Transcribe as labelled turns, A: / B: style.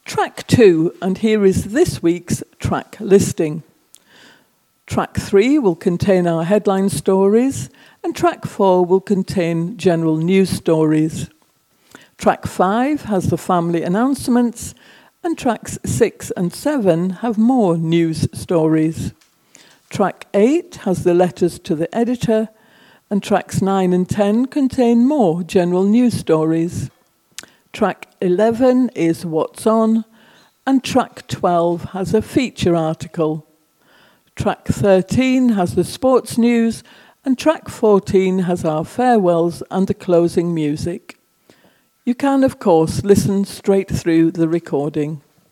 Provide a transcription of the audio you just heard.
A: Track 2, and here is this week's track listing. Track 3 will contain our headline stories, and Track 4 will contain general news stories. Track 5 has the family announcements, and Tracks 6 and 7 have more news stories. Track 8 has the letters to the editor, and Tracks 9 and 10 contain more general news stories. Track 11 is What's On, and Track 12 has a feature article. Track 13 has the sports news, and Track 14 has our farewells and the closing music. You can, of course, listen straight through the recording.